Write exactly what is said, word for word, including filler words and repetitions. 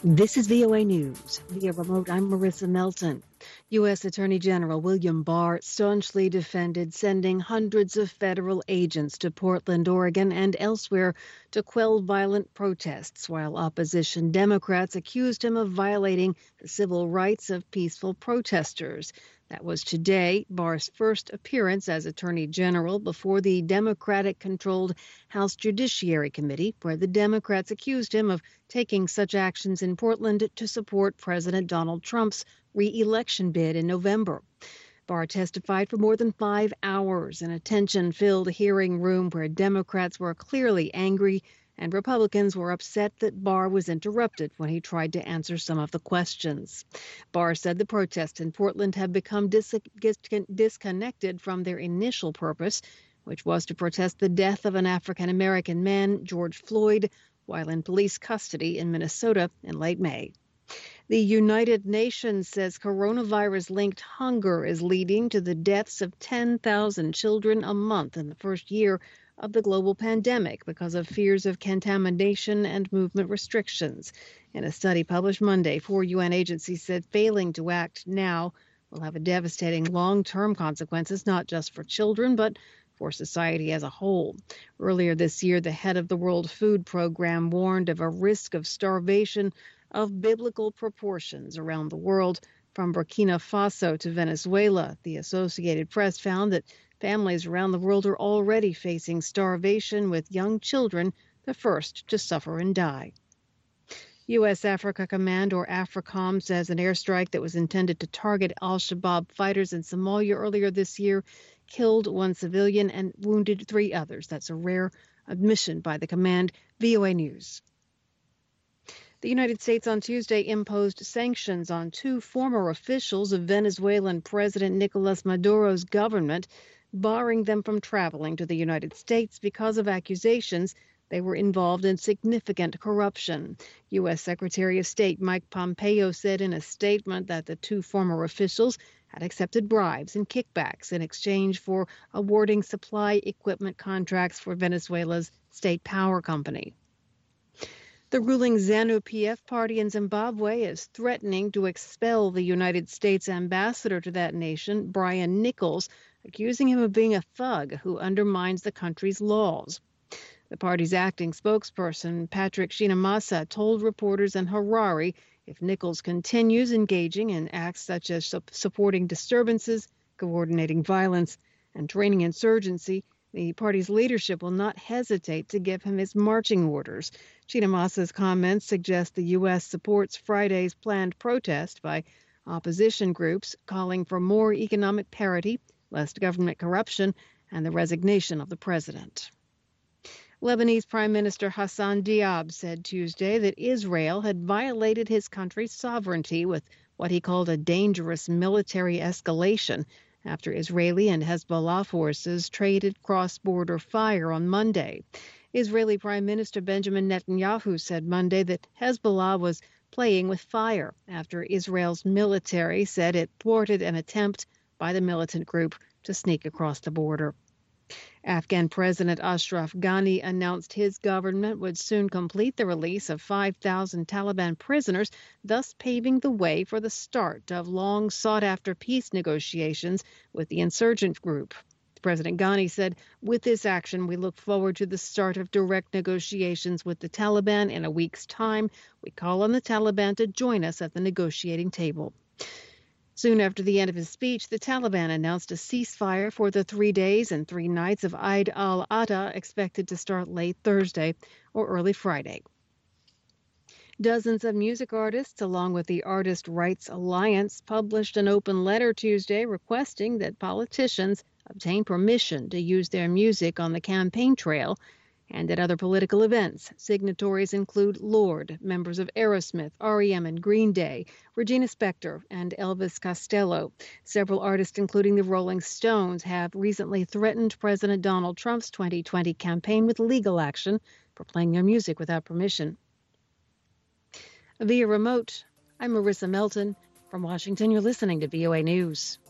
This is V O A News. Via remote, I'm Marissa Melton. U S. Attorney General William Barr staunchly defended sending hundreds of federal agents to Portland, Oregon, and elsewhere to quell violent protests, while opposition Democrats accused him of violating the civil rights of peaceful protesters. That was today, Barr's first appearance as Attorney General before the Democratic-controlled House Judiciary Committee, where the Democrats accused him of taking such actions in Portland to support President Donald Trump's re-election bid in November. Barr testified for more than five hours in a tension-filled hearing room where Democrats were clearly angry and Republicans were upset that Barr was interrupted when he tried to answer some of the questions. Barr said the protests in Portland have become dis- disconnected from their initial purpose, which was to protest the death of an African-American man, George Floyd, while in police custody in Minnesota in late May. The United Nations says coronavirus-linked hunger is leading to the deaths of ten thousand children a month in the first year of the global pandemic because of fears of contamination and movement restrictions. In a study published Monday, four U N agencies said failing to act now will have a devastating long-term consequences, not just for children, but for society as a whole. Earlier this year, the head of the World Food Program warned of a risk of starvation of biblical proportions around the world, from Burkina Faso to Venezuela. The Associated Press found that families around the world are already facing starvation, with young children the first to suffer and die. U S. Africa Command, or AFRICOM, says an airstrike that was intended to target al-Shabaab fighters in Somalia earlier this year killed one civilian and wounded three others. That's a rare admission by the command. V O A News. The United States on Tuesday imposed sanctions on two former officials of Venezuelan President Nicolas Maduro's government, barring them from traveling to the United States because of accusations they were involved in significant corruption. U S. Secretary of State Mike Pompeo said in a statement that the two former officials had accepted bribes and kickbacks in exchange for awarding supply equipment contracts for Venezuela's state power company. The ruling ZANU-P F party in Zimbabwe is threatening to expel the United States ambassador to that nation, Brian Nichols, accusing him of being a thug who undermines the country's laws. The party's acting spokesperson, Patrick Shinamasa, told reporters in Harare if Nichols continues engaging in acts such as su- supporting disturbances, coordinating violence, and training insurgency, the party's leadership will not hesitate to give him his marching orders. Shinamasa's comments suggest the U S supports Friday's planned protest by opposition groups calling for more economic parity, less government corruption, and the resignation of the president. Lebanese Prime Minister Hassan Diab said Tuesday that Israel had violated his country's sovereignty with what he called a dangerous military escalation after Israeli and Hezbollah forces traded cross-border fire on Monday. Israeli Prime Minister Benjamin Netanyahu said Monday that Hezbollah was playing with fire after Israel's military said it thwarted an attempt by the militant group to sneak across the border. Afghan President Ashraf Ghani announced his government would soon complete the release of five thousand Taliban prisoners, thus paving the way for the start of long sought-after peace negotiations with the insurgent group. President Ghani said, "With this action, we look forward to the start of direct negotiations with the Taliban in a week's time. We call on the Taliban to join us at the negotiating table." Soon after the end of his speech, the Taliban announced a ceasefire for the three days and three nights of Eid al-Adha, expected to start late Thursday or early Friday. Dozens of music artists, along with the Artist Rights Alliance, published an open letter Tuesday requesting that politicians obtain permission to use their music on the campaign trail and at other political events. Signatories include Lorde, members of Aerosmith, R E M and Green Day, Regina Spektor, and Elvis Costello. Several artists, including the Rolling Stones, have recently threatened President Donald Trump's twenty twenty campaign with legal action for playing their music without permission. Via remote, I'm Marissa Melton. From Washington, you're listening to V O A News.